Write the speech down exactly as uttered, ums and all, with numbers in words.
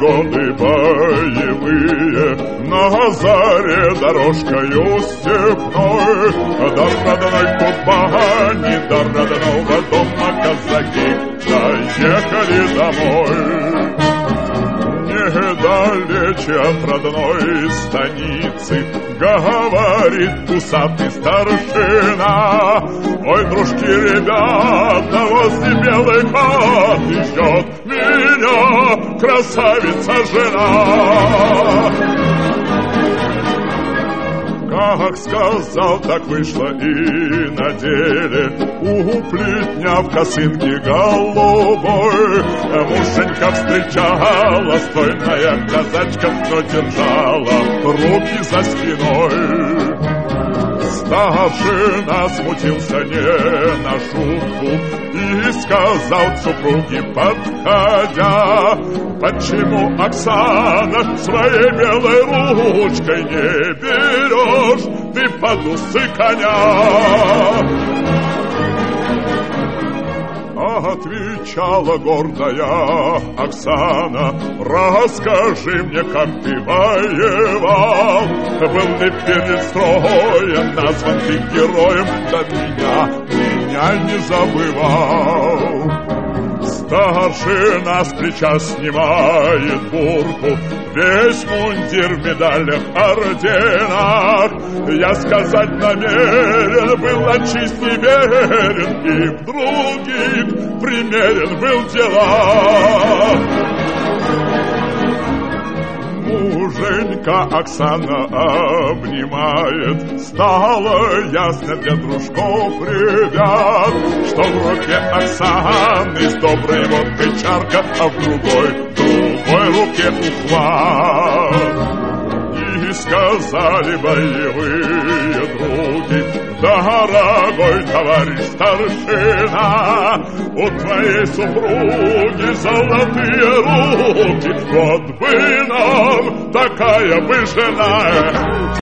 годы боевые, на заре дорожкою степной, до родной Кубани, до родного дома казаки доехали домой. Недалече от родной станицы говорит усатый старшина: ой, дружки, ребята, возле белой хаты ждет меня красавица жена. Как сказал, так вышло и на деле. У плетня в косынке голубой муженька встречала стройная казачка, но держала руки за спиной. Старшина смутился не на шутку и сказал супруге, подходя: почему, Оксана, своей белой ручкой не берешь ты под усы коня? Отвечала гордая Оксана: расскажи мне, как ты воевал. Был ты перед строем назван ты героем, да меня, меня не забывал. Старшина с плеча снимает бурку, весь мундир в медалях, орденах. Я сказать намерен был от чести верен, и в других примерен был в делах. Муженька Оксана обнимает, стало ясно для дружков ребят, что в руке Оксаны с доброй водкой чарка, а в другой, в другой руке ухват. И сказали боевые други: дорогой товарищ старшина, у твоей супруги золотые руки, вот бы нам такая бы жена.